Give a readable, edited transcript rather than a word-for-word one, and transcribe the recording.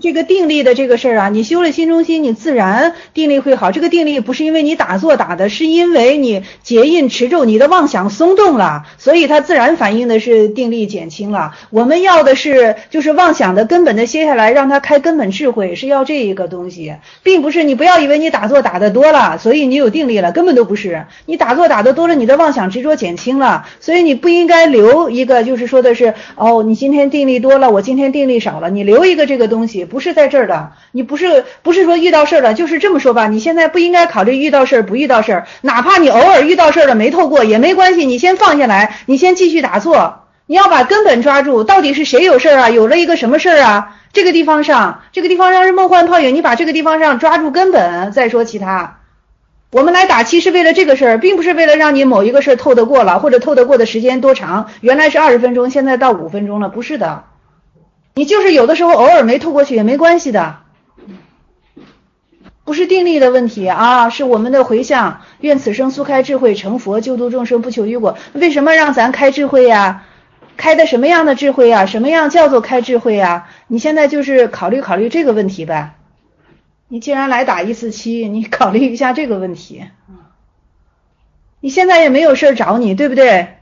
这个定力的这个事儿啊，你修了心中心，你自然定力会好。这个定力不是因为你打坐打的，是因为你结印持咒，你的妄想松动了，所以它自然反映的是定力减轻了。我们要的是就是妄想的根本的歇下来，让它开根本智慧，是要这一个东西，并不是你不要以为你打坐打的多了，所以你有定力了，根本都不是。你打坐打的多了，你的妄想执着减轻了，所以你不应该留一个就是说的是哦，你今天定力多了，我今天定力少了，你留一个这个东西，不是在这儿的。你不是说遇到事儿了，就是这么说吧，你现在不应该考虑遇到事儿不遇到事儿，哪怕你偶尔遇到事儿了没透过也没关系，你先放下来，你先继续打坐，你要把根本抓住，到底是谁有事儿啊，有了一个什么事儿啊，这个地方上是梦幻泡影，你把这个地方上抓住根本，再说其他。我们来打气是为了这个事儿，并不是为了让你某一个事儿透得过了，或者透得过的时间多长，原来是20分钟，现在到5分钟了，不是的。你就是有的时候偶尔没透过去也没关系的，不是定力的问题啊，是我们的回向，愿此生速开智慧，成佛救度众生不求于果。为什么让咱开智慧呀？开的什么样的智慧呀？什么样叫做开智慧呀？你现在就是考虑这个问题呗。你既然来打147，你考虑一下这个问题。你现在也没有事找你，对不对？